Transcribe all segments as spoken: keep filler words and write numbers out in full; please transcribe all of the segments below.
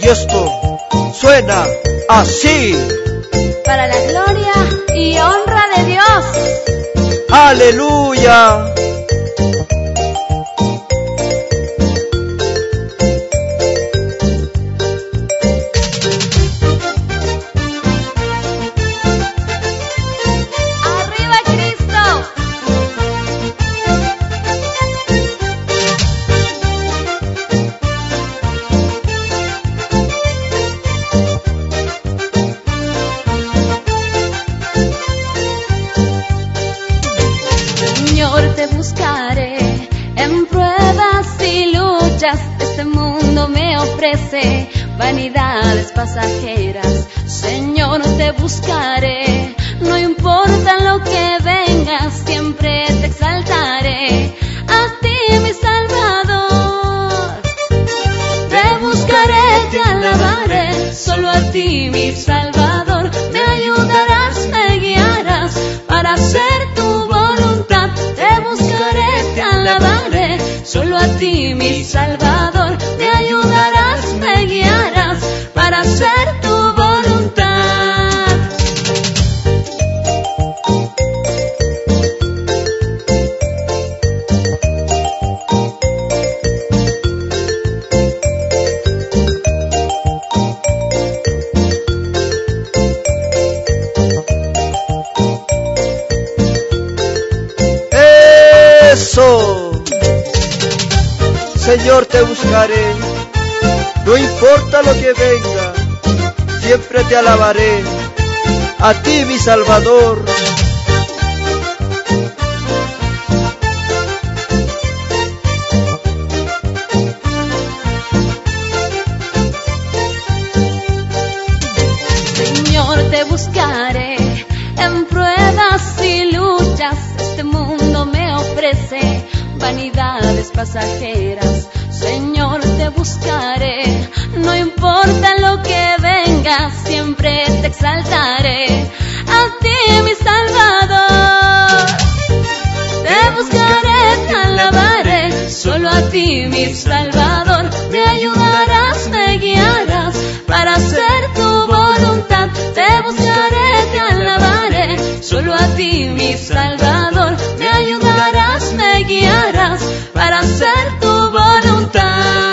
Y esto suena así. Para la gloria y honra de Dios. ¡Aleluya! ¡Arriba Cristo! Señor, te buscaré en pruebas y luchas. Este mundo me ofrece vanidades pasajeras. Señor, te buscaré, no importa lo que venga, siempre te exaltaré. A ti, mi Salvador, te buscaré, te alabaré. Solo a ti, mi Salvador, me ayudarás, me guiarás para hacer tu voluntad. Te buscaré, te alabaré. Solo a ti, mi Salvador, me ayudarás, me guiarás para hacer tu voluntad. Eso. Señor, te buscaré, no importa lo que venga, siempre te alabaré. A ti, mi Salvador. Señor, te buscaré en pruebas y luchas. Este mundo me ofrece vanidades pasajeras. Señor, te buscaré, no importa lo que venga, siempre te exaltaré. A ti, mi Salvador, te buscaré, te alabaré. Solo a ti, mi Salvador, me ayudarás, me guiarás para hacer tu voluntad. Te buscaré, te alabaré. Solo a ti, mi Salvador, me ayudarás, me guiarás para hacer tu voluntad.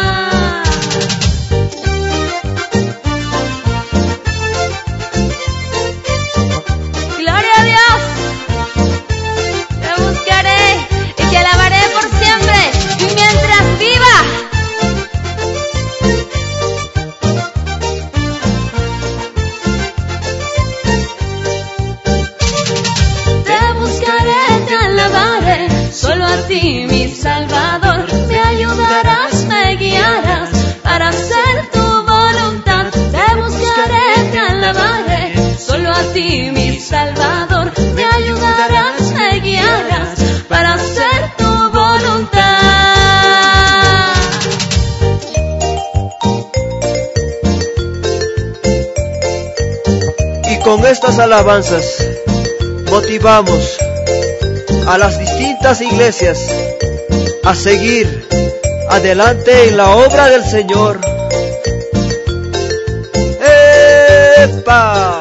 Gloria a Dios. Te buscaré y te alabaré por siempre y mientras viva. Te buscaré, te alabaré. Solo a ti, mi Salvador, me ayudarás, me guiarás para hacer tu voluntad. Te buscaré, te alabaré. Solo a ti, mi Salvador, me ayudarás, me guiarás para hacer tu voluntad. Y con estas alabanzas motivamos a las distintas iglesias a seguir adelante en la obra del Señor. ¡Epa!